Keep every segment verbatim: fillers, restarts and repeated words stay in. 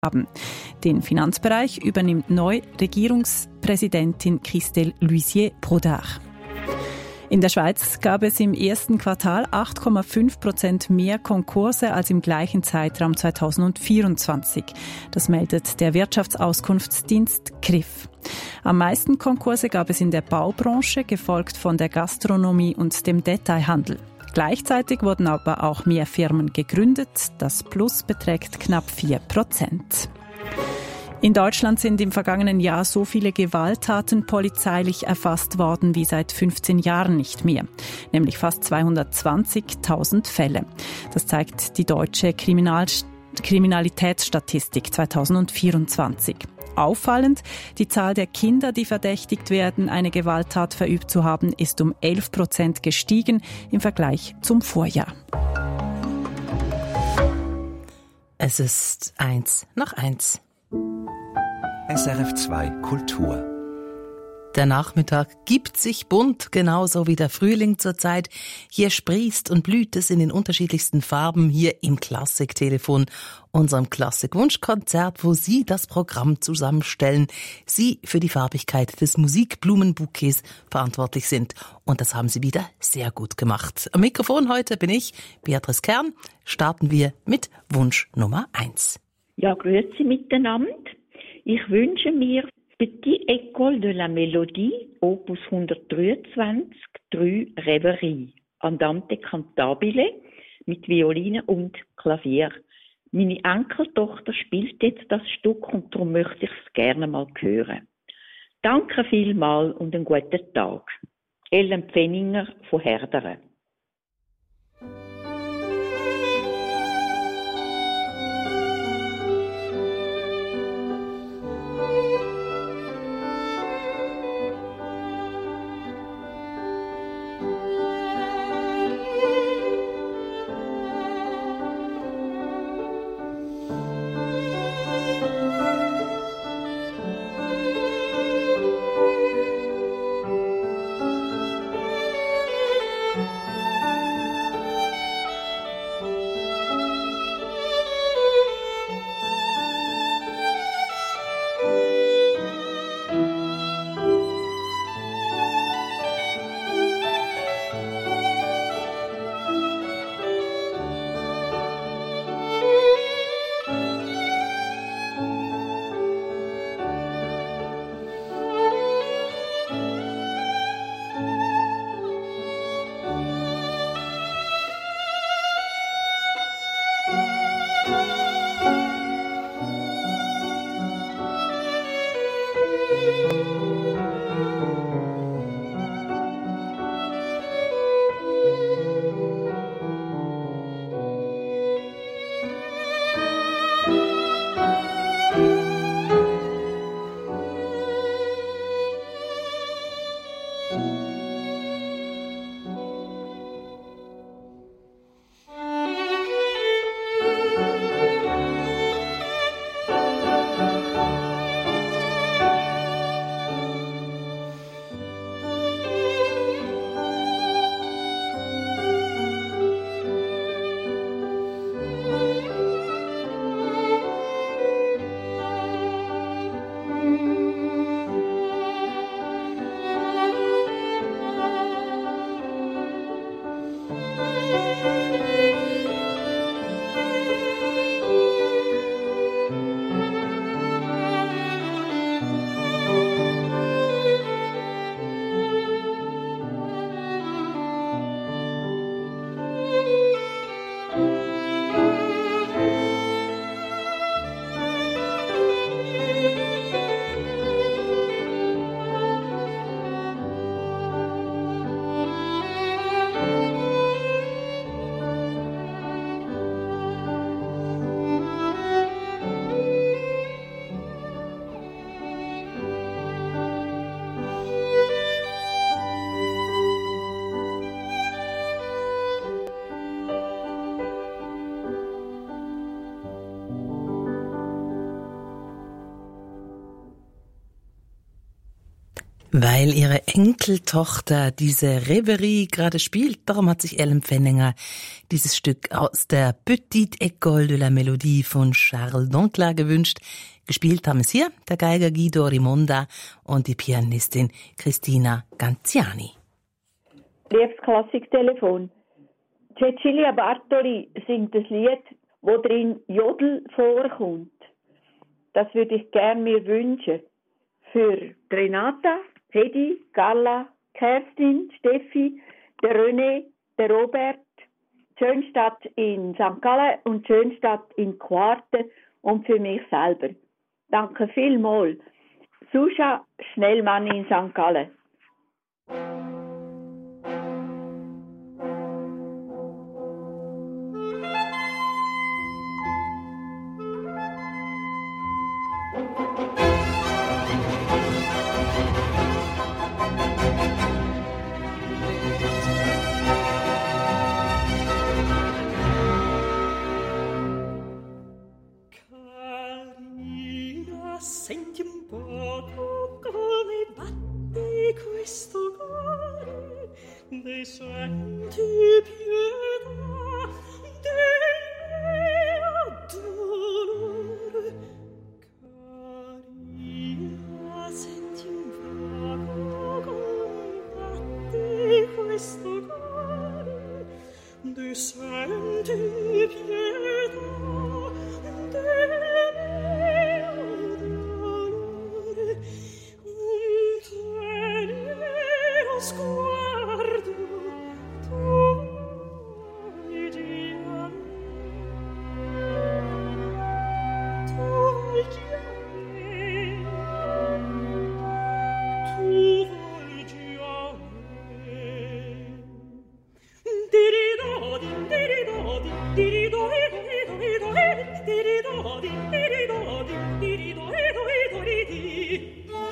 haben. Den Finanzbereich übernimmt neu Regierungspräsidentin Christelle Luisier-Brodard. In der Schweiz gab es im ersten Quartal acht Komma fünf Prozent mehr Konkurse als im gleichen Zeitraum zweitausendvierundzwanzig. Das meldet der Wirtschaftsauskunftsdienst K R I F. Am meisten Konkurse gab es in der Baubranche, gefolgt von der Gastronomie und dem Detailhandel. Gleichzeitig wurden aber auch mehr Firmen gegründet. Das Plus beträgt knapp vier Prozent. In Deutschland sind im vergangenen Jahr so viele Gewalttaten polizeilich erfasst worden wie seit fünfzehn Jahren nicht mehr, nämlich fast zweihundertzwanzigtausend Fälle. Das zeigt die deutsche Kriminal- Kriminalitätsstatistik zweitausendvierundzwanzig. Auffallend, die Zahl der Kinder, die verdächtigt werden, eine Gewalttat verübt zu haben, ist um elf Prozent gestiegen im Vergleich zum Vorjahr. Es ist eins nach eins. S R F zwei Kultur. Der Nachmittag gibt sich bunt, genauso wie der Frühling zurzeit. Hier sprießt und blüht es in den unterschiedlichsten Farben hier im Klassiktelefon, unserem Klassikwunschkonzert, wo Sie das Programm zusammenstellen. Sie für die Farbigkeit des Musikblumenbouquets verantwortlich sind. Und das haben Sie wieder sehr gut gemacht. Am Mikrofon heute bin ich, Beatrice Kern. Starten wir mit Wunsch Nummer eins. Ja, grüezi miteinander. Ich wünsche mir Petit École de la Mélodie, Opus hundertdreiundzwanzig, drei Reverie, Andante cantabile mit Violine und Klavier. Meine Enkeltochter spielt jetzt das Stück und darum möchte ich es gerne mal hören. Danke vielmals und einen guten Tag. Ellen Pfenninger von Herderen. Weil ihre Enkeltochter diese Reverie gerade spielt, darum hat sich Ellen Pfenninger dieses Stück aus der Petite École de la Mélodie von Charles Doncla gewünscht. Gespielt haben es hier der Geiger Guido Rimonda und die Pianistin Cristina Ganziani. Liebes Klassiktelefon. Cecilia Bartoli singt das Lied, wo drin Jodel vorkommt. Das würde ich gern mir wünschen. Für Renata, Hedi, Carla, Kerstin, Steffi, der René, der Robert, Schönstadt in Sankt Gallen und Schönstadt in Quarte und für mich selber. Danke vielmals. Suscha Schnellmann in Sankt Gallen. Senti un poco come batte questo cuore, ne senti pietà del mio dolore. Carina, senti un poco come batte questo cuore, ne senti pietà del sguardo tu vedi a me, tu volgi a me, tu volgi a me. Dirido di dirido di dirido dirido dirido di dirido di dirido di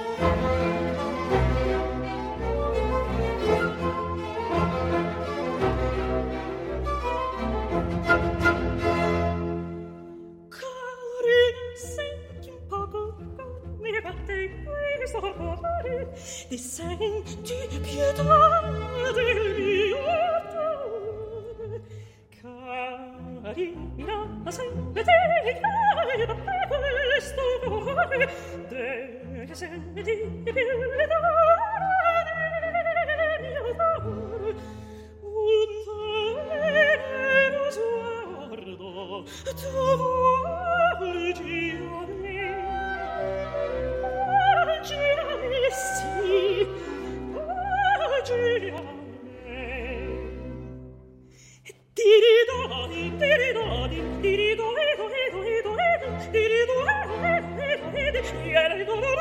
ti senti pietà del mio dolore. Carina, senti questo cuore, te senti pietà del mio dolore. Un tenero sguardo tu volgi a me, volgi a me, sì, volgi a me. Diridodi, diridodi, diridodi, diridodi, diridodi, diridodi.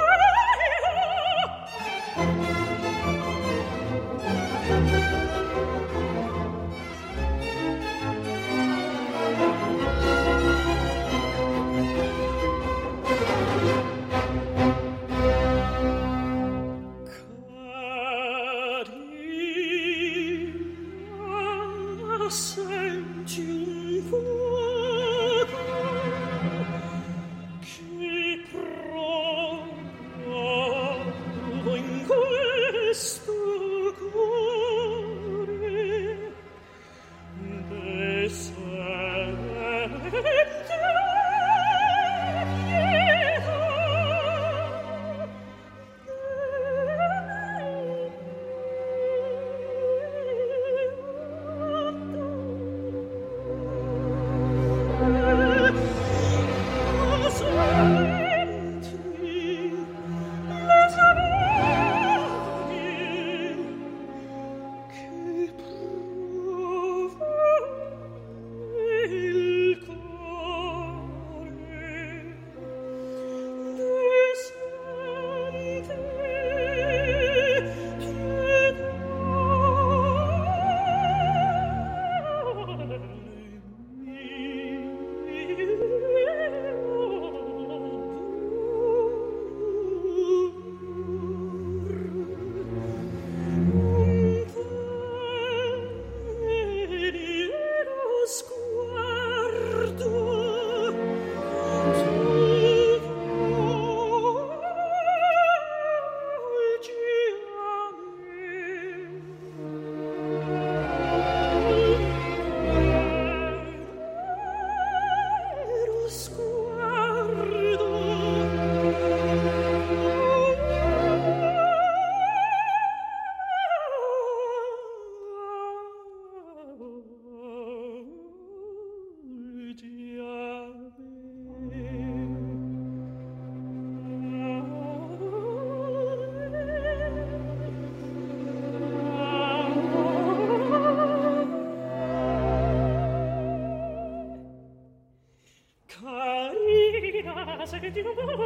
senti un po'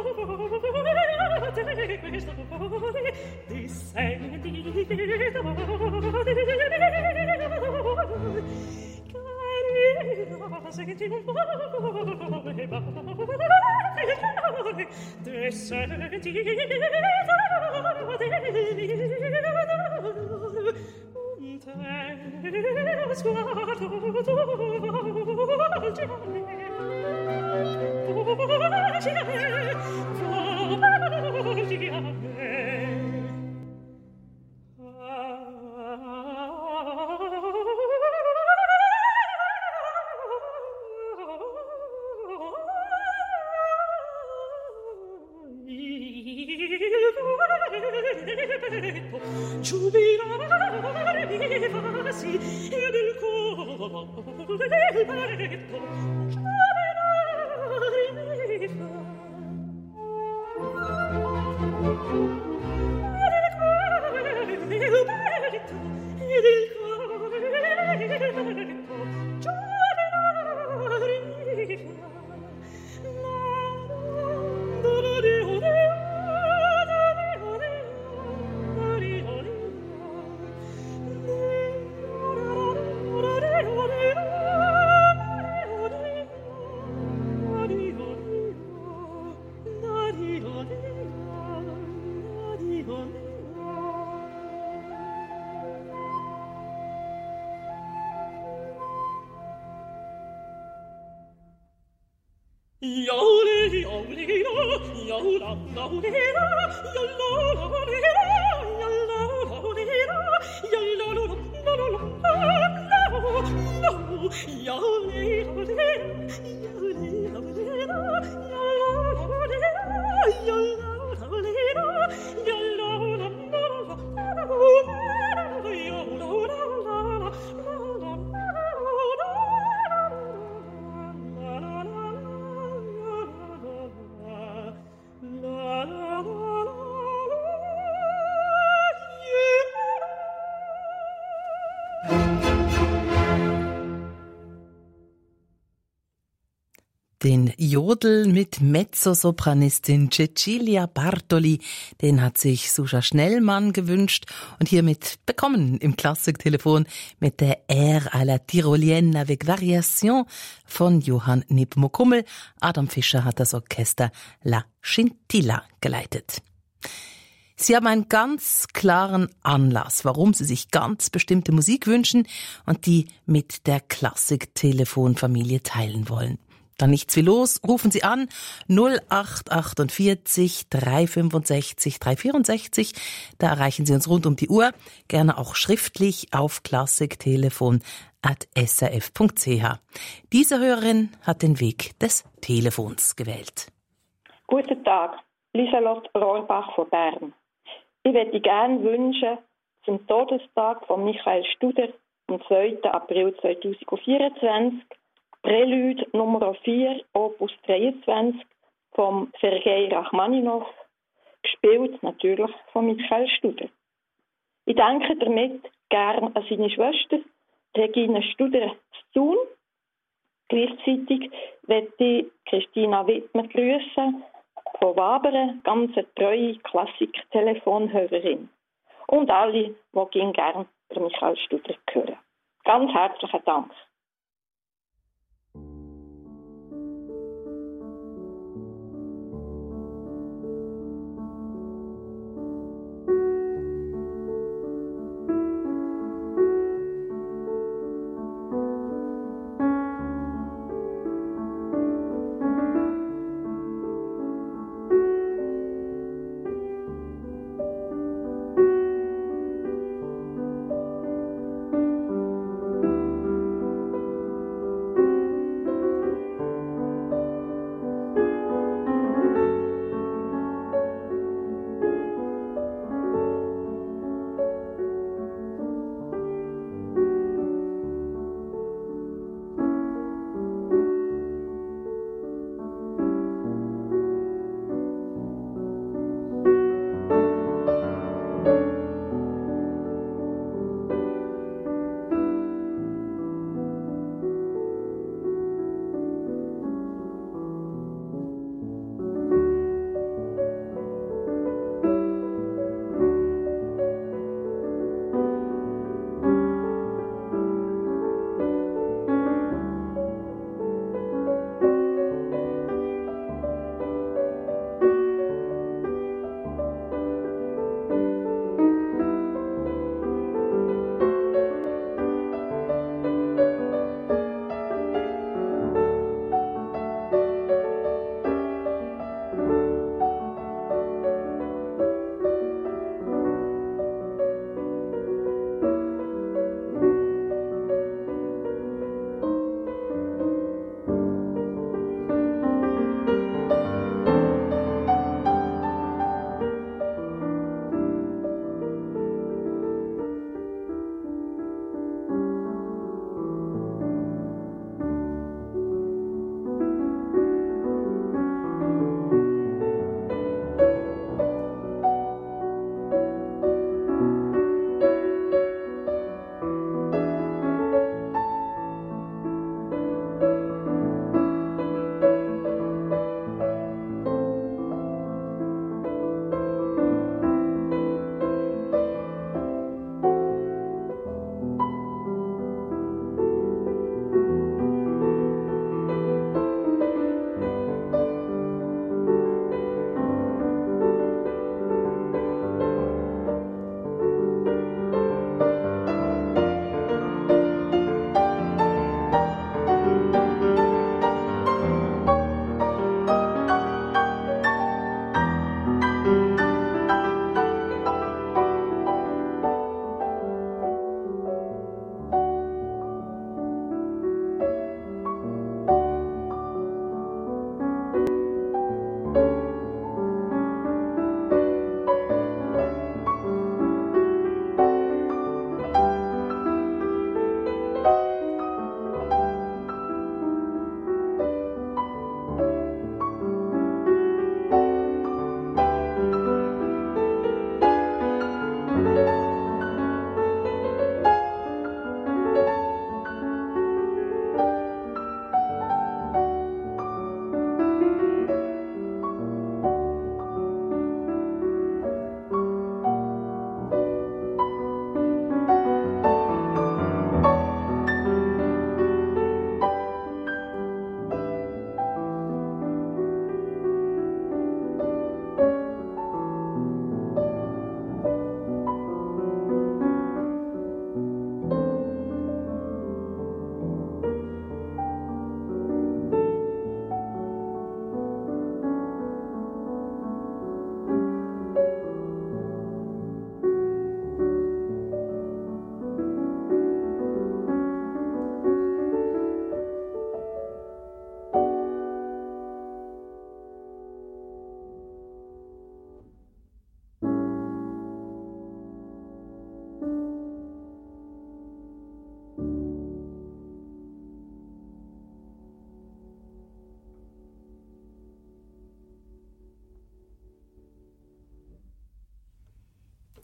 questo cuore ti senti carina, senti un po' ti senti un te sguardo volge a me volge a me volge a me giubilare mi fa sì ed il cuore del baretto giubilare mi fa ed il cuore del baretto ed il cuore del baretto giubilare mi fa Den Jodel mit Mezzosopranistin Cecilia Bartoli, den hat sich Suscha Schnellmann gewünscht und hiermit bekommen im Klassiktelefon mit der Air à la Tyrolienne avec Variation von Johann Nepomuk-Hummel. Adam Fischer hat das Orchester La Scintilla geleitet. Sie haben einen ganz klaren Anlass, warum Sie sich ganz bestimmte Musik wünschen und die mit der Klassik-Telefonfamilie teilen wollen. Dann nichts wie los, rufen Sie an null acht achtundvierzig drei fünfundsechzig drei vierundsechzig. Da erreichen Sie uns rund um die Uhr, gerne auch schriftlich auf klassiktelefon at s r f punkt c h. Diese Hörerin hat den Weg des Telefons gewählt. Guten Tag, Lieselot Rohrbach von Bern. Ich möchte gerne wünschen, zum Todestag von Michael Studer am zweiten April zweitausendvierundzwanzig Prelude Nummer vier, Opus dreiundzwanzig vom Sergei Rachmaninow, gespielt natürlich von Michael Studer. Ich denke damit gern an seine Schwester Regine Studer zu Thun. Gleichzeitig möchte ich Christina Wittmer grüßen, von Wabern, ganz eine treue Klassik-Telefonhörerin. Und alle, die gerne Michael Studer hören. Ganz herzlichen Dank.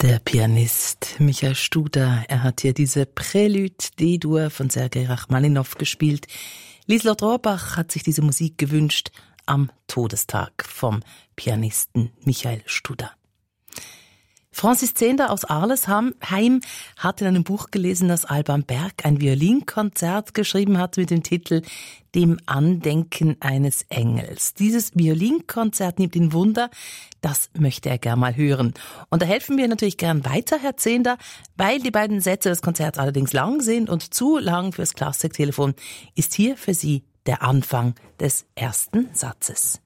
Der Pianist Michael Studer, er hat hier diese Prélude D-Dur von Sergei Rachmaninow gespielt. Lieselott Rohrbach hat sich diese Musik gewünscht am Todestag vom Pianisten Michael Studer. Francis Zehnder aus Arlesheim hat in einem Buch gelesen, dass Alban Berg ein Violinkonzert geschrieben hat mit dem Titel Dem Andenken eines Engels. Dieses Violinkonzert nimmt ihn Wunder, das möchte er gern mal hören. Und da helfen wir natürlich gern weiter, Herr Zehnder, weil die beiden Sätze des Konzerts allerdings lang sind und zu lang fürs Klassiktelefon, ist hier für Sie der Anfang des ersten Satzes.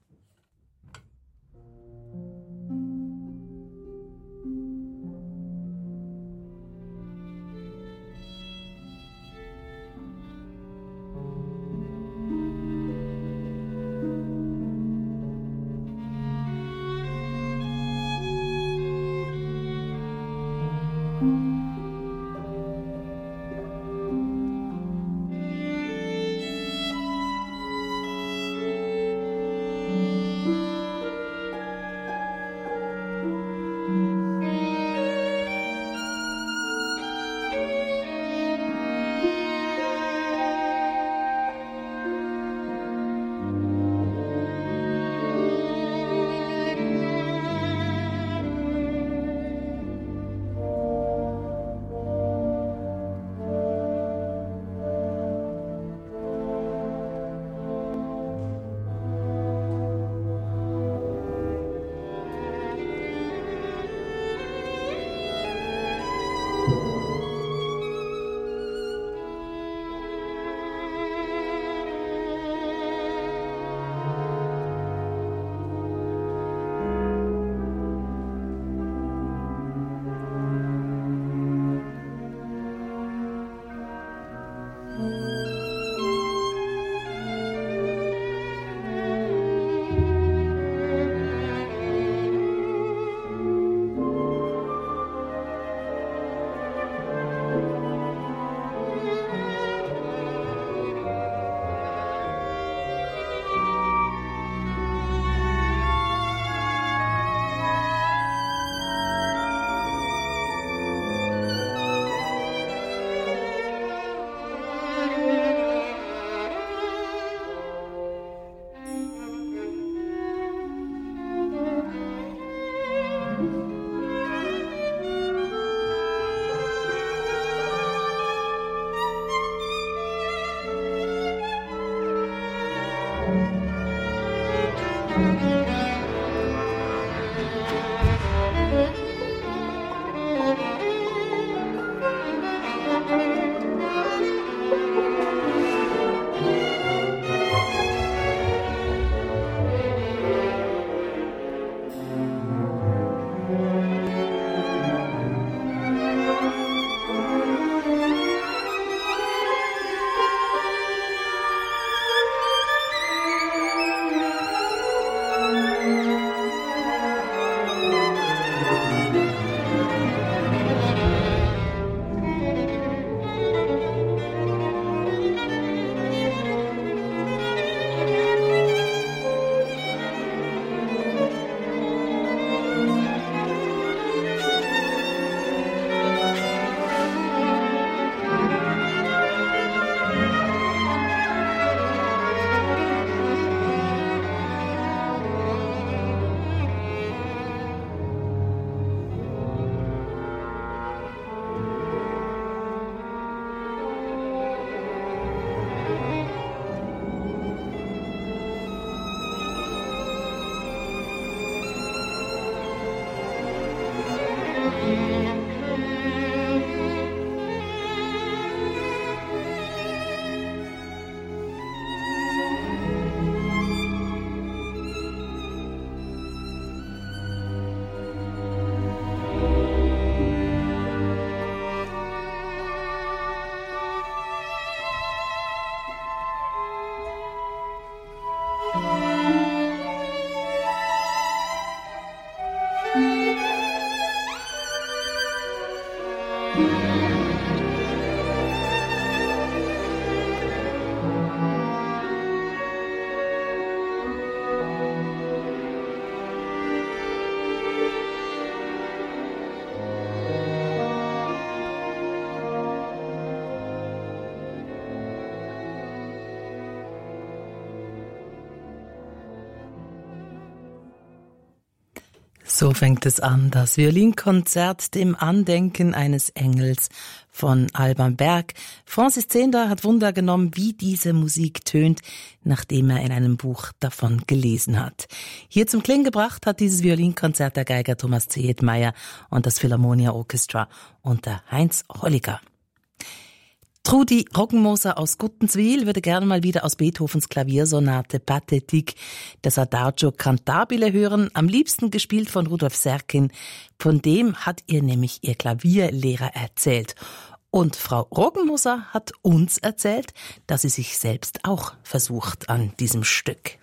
So fängt es an, das Violinkonzert dem Andenken eines Engels von Alban Berg. Francis Zehnder hat Wunder genommen, wie diese Musik tönt, nachdem er in einem Buch davon gelesen hat. Hier zum Klingen gebracht hat dieses Violinkonzert der Geiger Thomas Zehetmeier und das Philharmonia Orchestra unter Heinz Holliger. Trudi Roggenmoser aus Guttenswil würde gerne mal wieder aus Beethovens Klaviersonate Pathétique das Adagio Cantabile hören, am liebsten gespielt von Rudolf Serkin. Von dem hat ihr nämlich ihr Klavierlehrer erzählt. Und Frau Roggenmoser hat uns erzählt, dass sie sich selbst auch versucht an diesem Stück.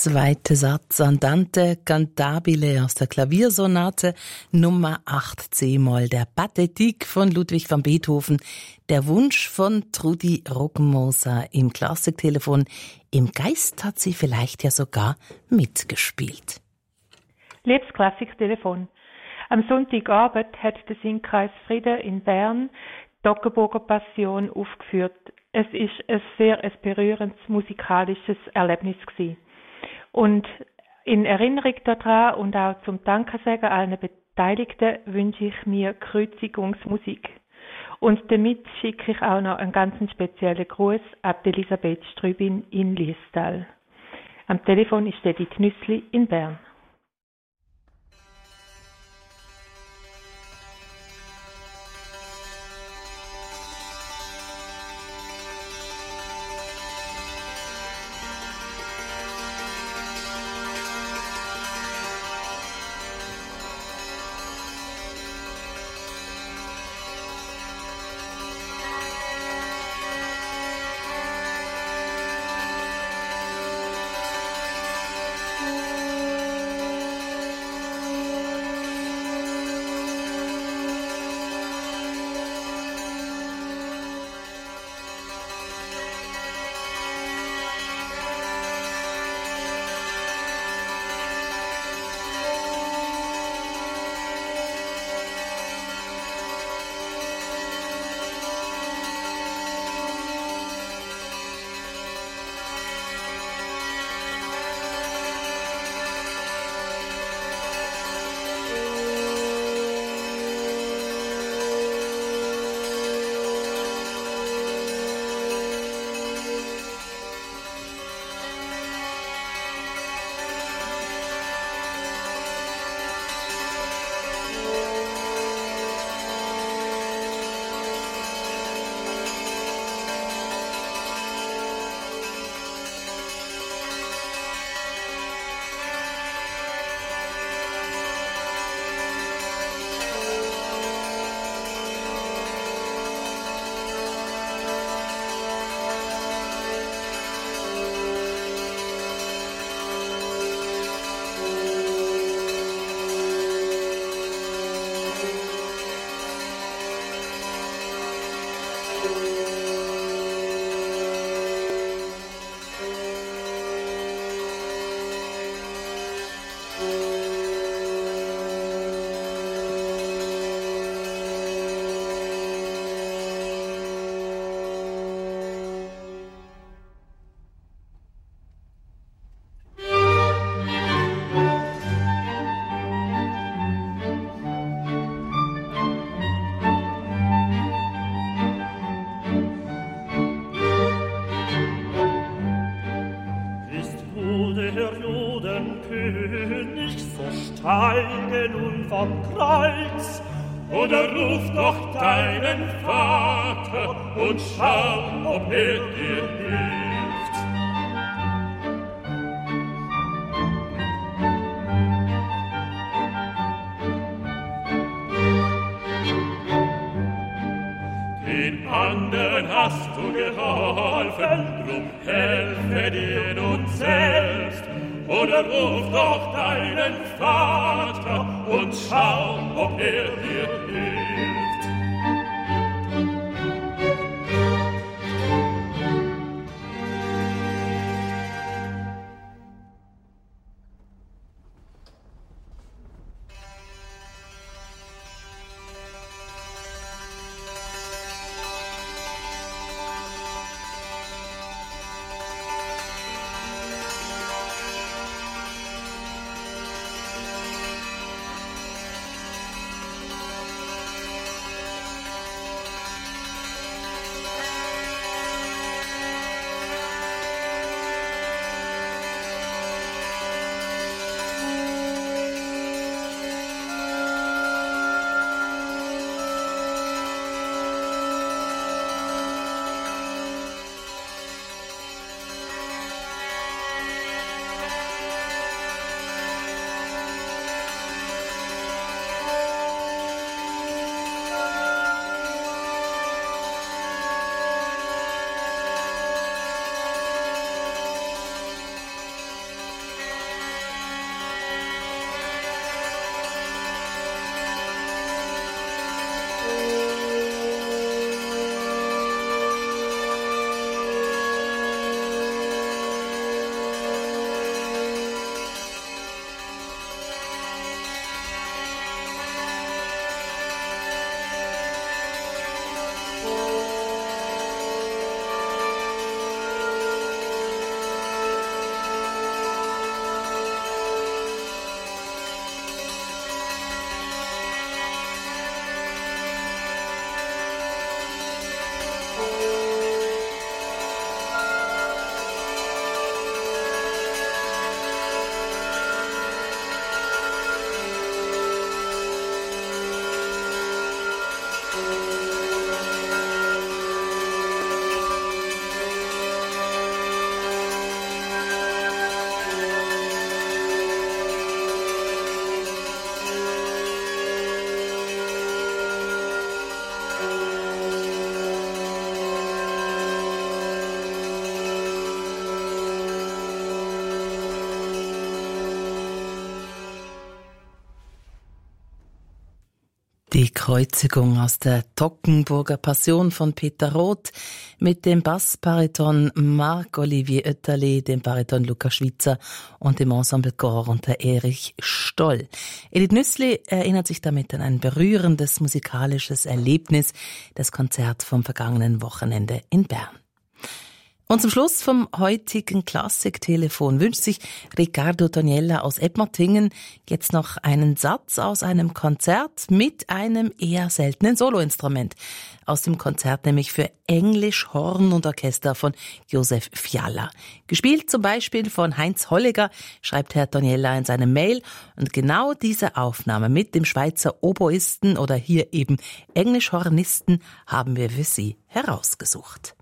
zweite Satz Andante cantabile aus der Klaviersonate Nummer acht C-Moll der Pathétique von Ludwig van Beethoven. Der Wunsch von Trudi Roggenmoser im Klassiktelefon. Im Geist hat sie vielleicht ja sogar mitgespielt. Liebes Klassiktelefon, am Sonntagabend hat der Singkreis Frieden in Bern die Toggenburger Passion aufgeführt. Es ist ein sehr ein berührendes musikalisches Erlebnis gewesen. Und in Erinnerung daran und auch zum Dankesagen allen Beteiligten wünsche ich mir Kreuzigungsmusik. Und damit schicke ich auch noch einen ganz speziellen Gruß ab Elisabeth Strübin in Liestal. Am Telefon ist Edith Nüssli in Bern. Steige nun vom Kreuz, oder ruf doch deinen Vater und schau, ob er dir hilft. Den anderen hast du geholfen, drum helfe dir nun selbst. Oder ruf doch deinen Vater und schau, ob er dir hilft. Die Kreuzigung aus der Toggenburger Passion von Peter Roth mit dem Bassbariton Marc-Olivier Oetterli, dem Bariton Lukas Schwitzer und dem Ensemblecorps unter Erich Stoll. Edith Nüssli erinnert sich damit an ein berührendes musikalisches Erlebnis, das Konzert vom vergangenen Wochenende in Bern. Und zum Schluss vom heutigen Klassiktelefon wünscht sich Riccardo Toniella aus Edmertingen jetzt noch einen Satz aus einem Konzert mit einem eher seltenen Soloinstrument. Aus dem Konzert nämlich für Englisch, Horn und Orchester von Josef Fiala. Gespielt zum Beispiel von Heinz Holliger, schreibt Herr Toniella in seinem Mail. Und genau diese Aufnahme mit dem Schweizer Oboisten oder hier eben Englischhornisten haben wir für Sie herausgesucht.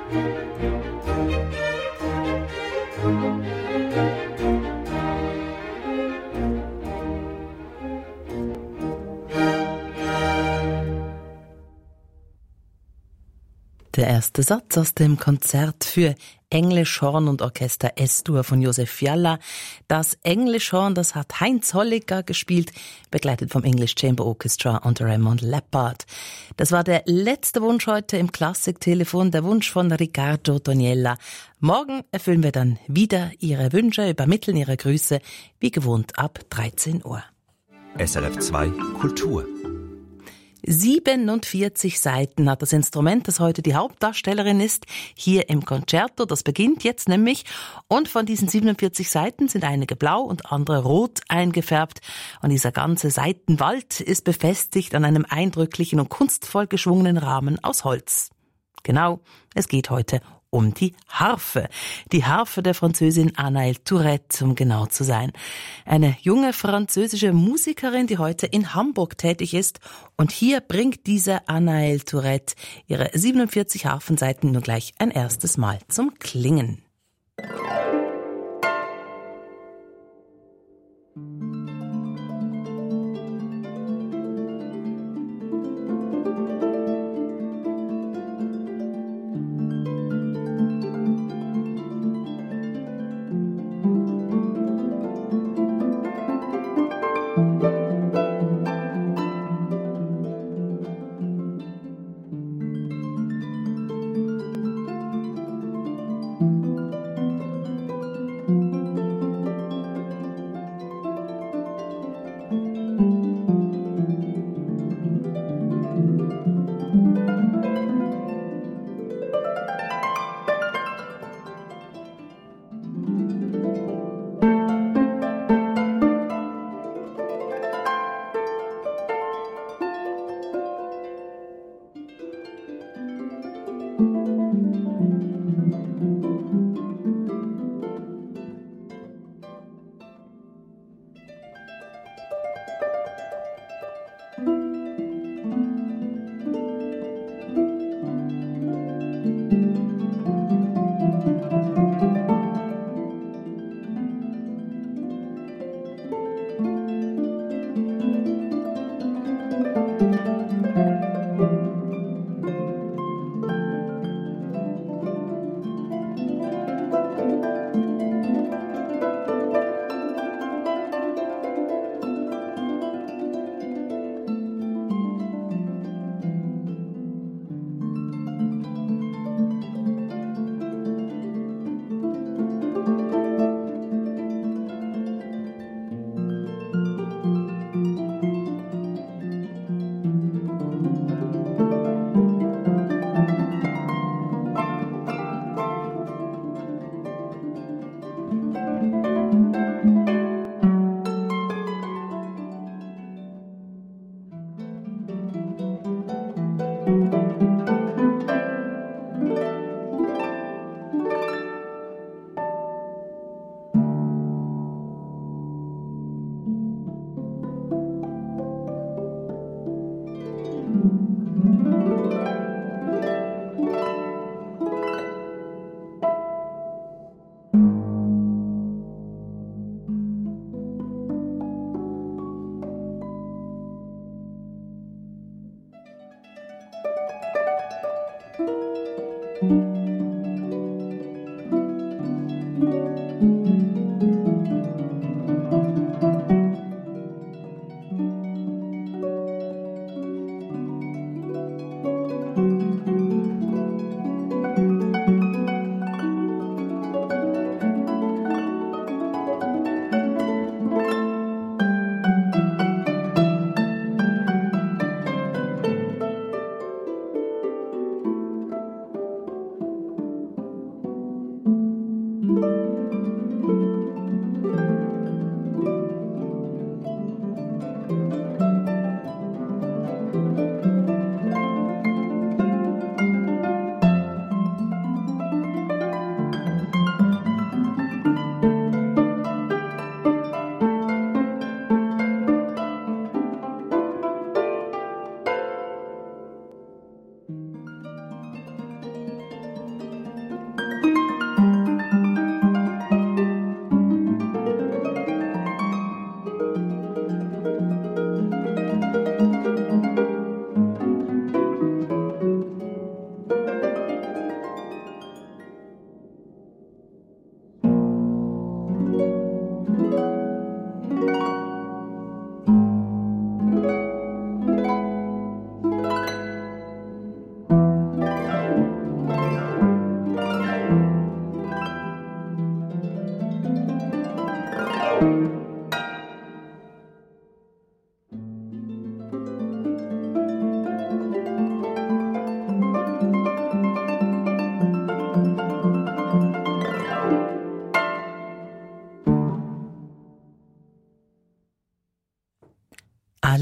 Der erste Satz aus dem Konzert für Englischhorn und Orchester S-Dur von Josef Fiala. Das Englischhorn, das hat Heinz Holliger gespielt, begleitet vom English Chamber Orchestra und Raymond Leppard. Das war der letzte Wunsch heute im Klassiktelefon, der Wunsch von Riccardo Toniella. Morgen erfüllen wir dann wieder Ihre Wünsche, übermitteln Ihre Grüße, wie gewohnt ab dreizehn Uhr. S R F zwei Kultur. siebenundvierzig Seiten hat das Instrument, das heute die Hauptdarstellerin ist, hier im Concerto. Das beginnt jetzt nämlich. Und von diesen siebenundvierzig Seiten sind einige blau und andere rot eingefärbt. Und dieser ganze Seitenwald ist befestigt an einem eindrücklichen und kunstvoll geschwungenen Rahmen aus Holz. Genau, es geht heute um die Harfe. Die Harfe der Französin Anaëlle Tourette, um genau zu sein. Eine junge französische Musikerin, die heute in Hamburg tätig ist. Und hier bringt diese Anaëlle Tourette ihre siebenundvierzig Harfenseiten nur gleich ein erstes Mal zum Klingen.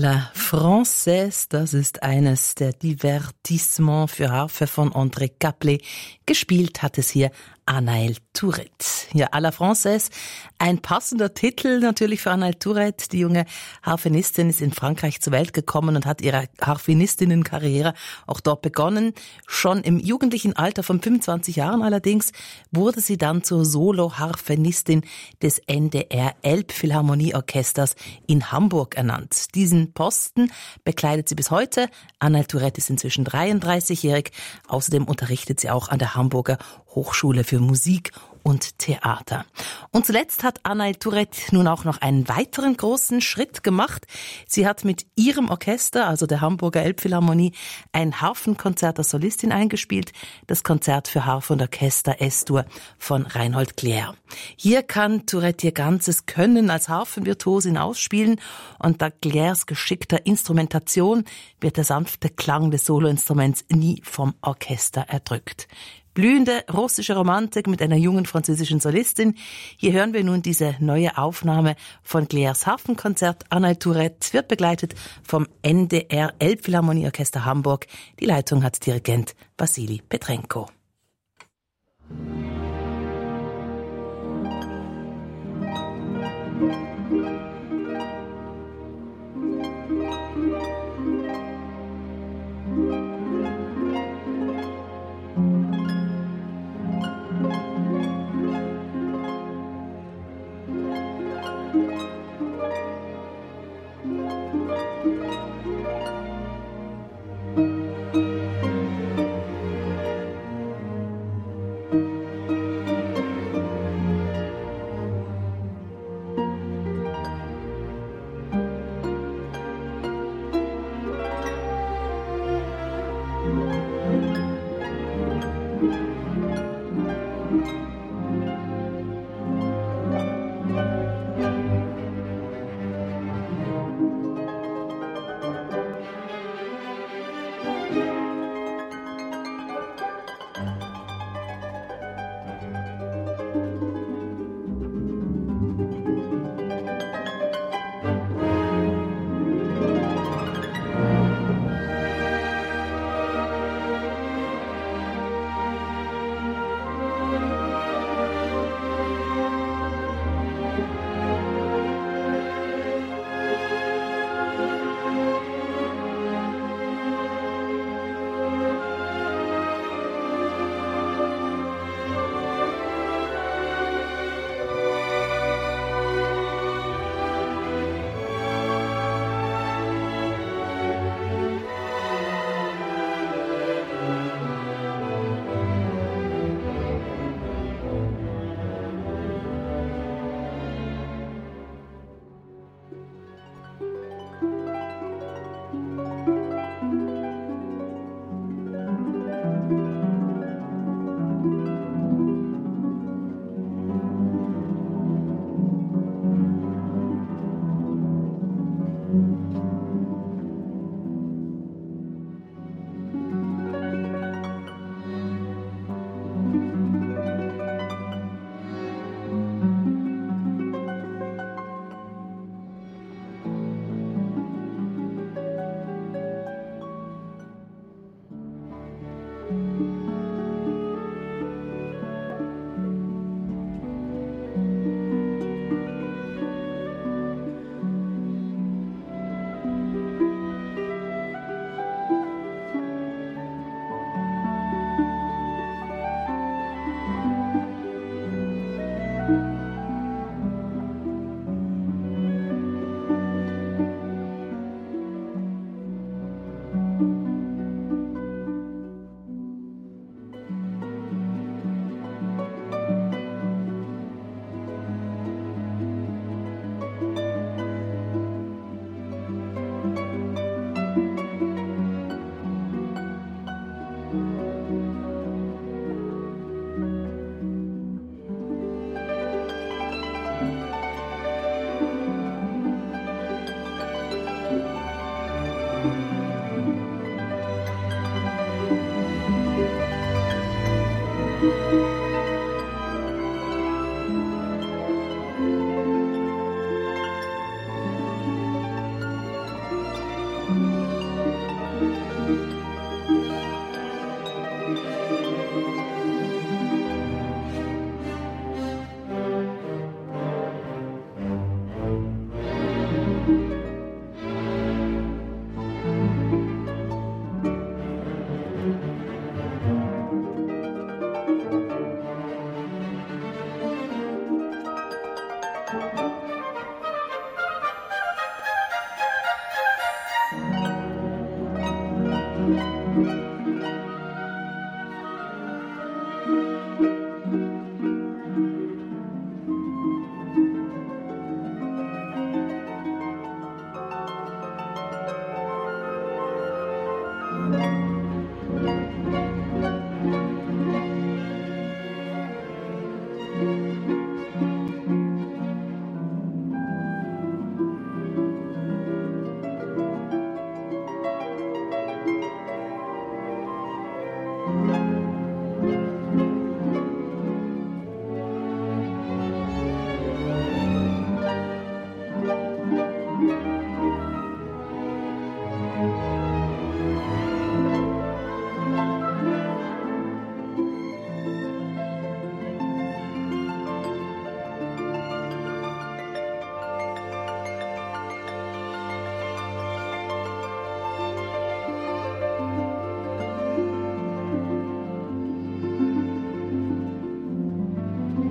La Française, das ist eines der Divertissements für Harfe von André Caplet. Gespielt hat es hier Anaël Tourette. Ja, à la Française, ein passender Titel natürlich für Anaël Tourette. Die junge Harfenistin ist in Frankreich zur Welt gekommen und hat ihre Harfenistinnenkarriere auch dort begonnen. Schon im jugendlichen Alter von fünfundzwanzig Jahren allerdings wurde sie dann zur Solo-Harfenistin des N D R Elbphilharmonieorchesters in Hamburg ernannt. Diesen Posten bekleidet sie bis heute. Anaël Tourette ist inzwischen dreiunddreißigjährig. Außerdem unterrichtet sie auch an der Hamburger Hochschule für Musik und Theater. Und zuletzt hat Anaël Tourette nun auch noch einen weiteren großen Schritt gemacht. Sie hat mit ihrem Orchester, also der Hamburger Elbphilharmonie, ein Harfenkonzert als Solistin eingespielt, das Konzert für Harfe und Orchester S-Dur von Reinhold Kleer. Hier kann Tourette ihr ganzes Können als Harfenvirtuosin ausspielen und dank Kleers geschickter Instrumentation wird der sanfte Klang des Soloinstruments nie vom Orchester erdrückt. Blühende russische Romantik mit einer jungen französischen Solistin. Hier hören wir nun diese neue Aufnahme von Kleers Harfenkonzert. Anaël Tourette wird begleitet vom N D R Elbphilharmonieorchester Hamburg. Die Leitung hat Dirigent Wassili Petrenko.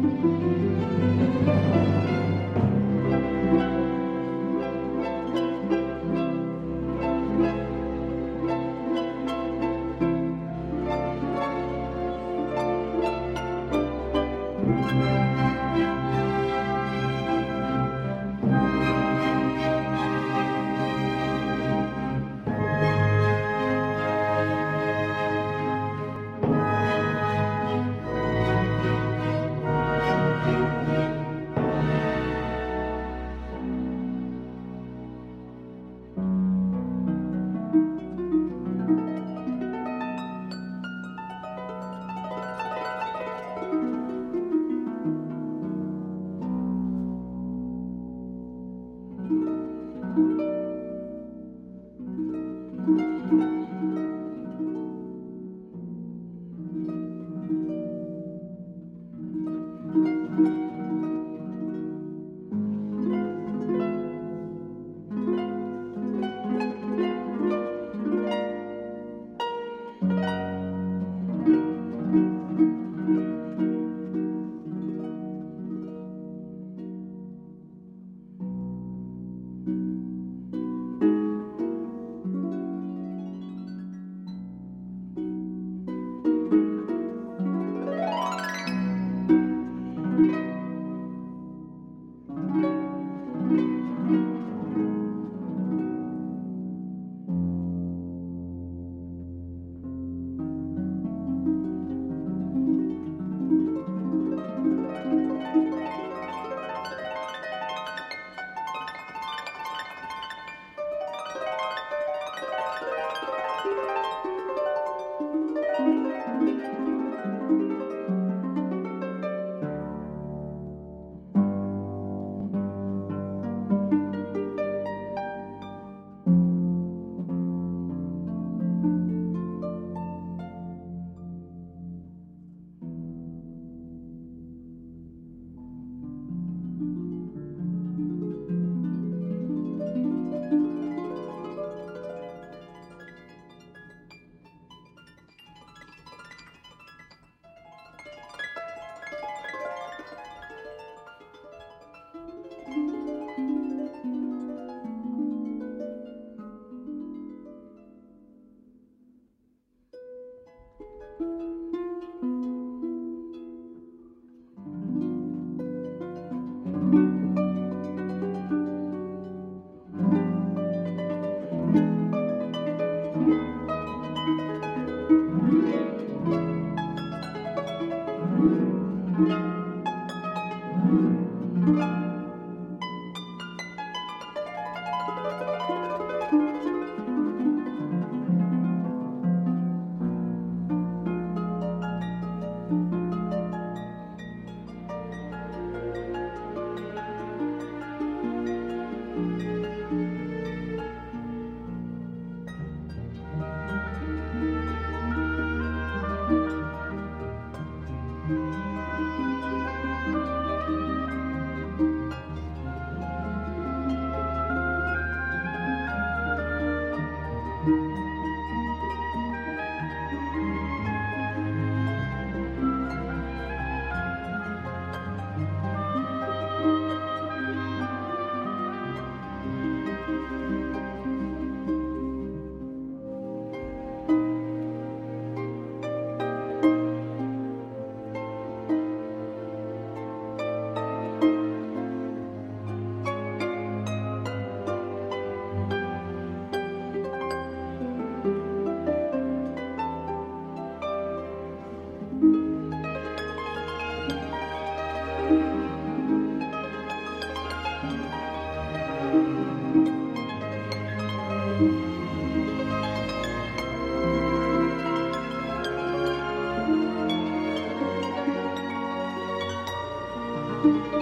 Musik